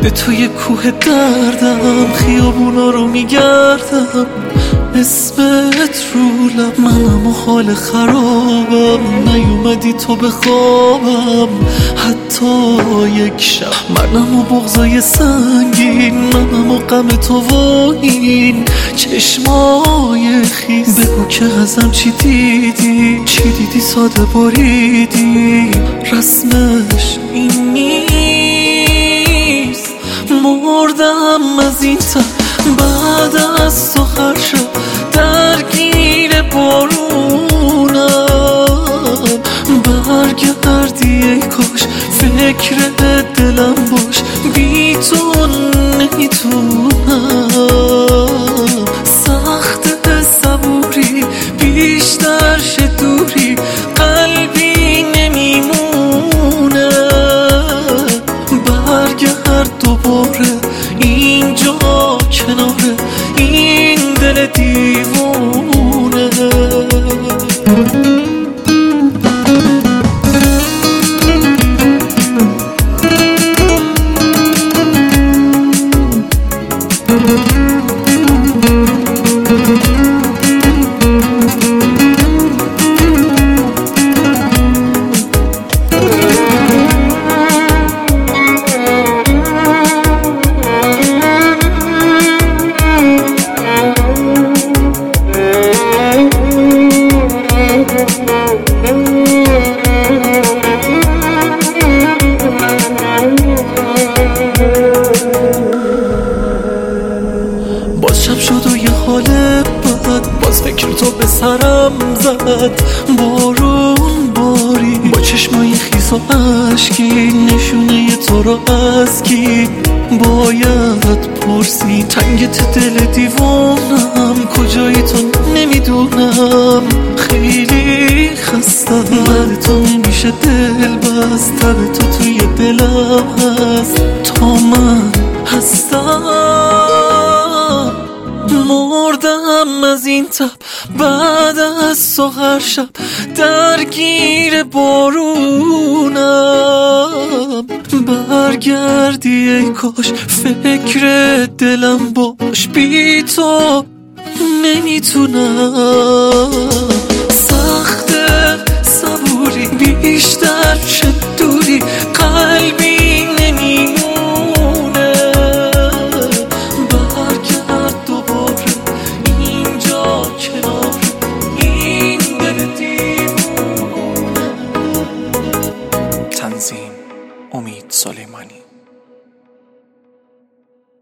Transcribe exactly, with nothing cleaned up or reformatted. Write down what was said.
به توی کوه دردم خیابونا رو میگردم، اسمت رو لب، منم و حال خرابم، نیومدی تو به خوابم حتی یک شب، منم و بغضای سنگین، منم و غم تو و این چشمای خیس. بگو که ازم چی دیدی، چی دیدی ساده بریدی، رسمش این نیست. مردم از این تب بعد از تو هر شب درگیر بارونم، برگردی ای کاش فکر دلم باش، بی تو نمیتونم. سخت صبوری بیشتر شه دوری، قلبی نمیمونه، برگرد دوباره اینجا کنار این دل دیوونه. شب شد و یه حال بد، باز فکر تو به سرم زد، بارون باری با چشمای خیس و عشقی، نشونه تو رو از کی باید پرسی، تنگت دل دیوانم، کجایی تو نمیدونم، خیلی خستم، بعد تو نمیشه دل بست، تب تو توی دلم هست تا من هستم. مردم از این تب بعد از تو هر شب درگیر بارونم، برگردی ای کاش فکر دلم باش، بی تو نمیتونم. سخت صبوری بیشتر شه دوری، قلبی نمیمونه، برگرد دوباره اینجا کنار این دل دیوونه. تنظیم: امید سلیمانی.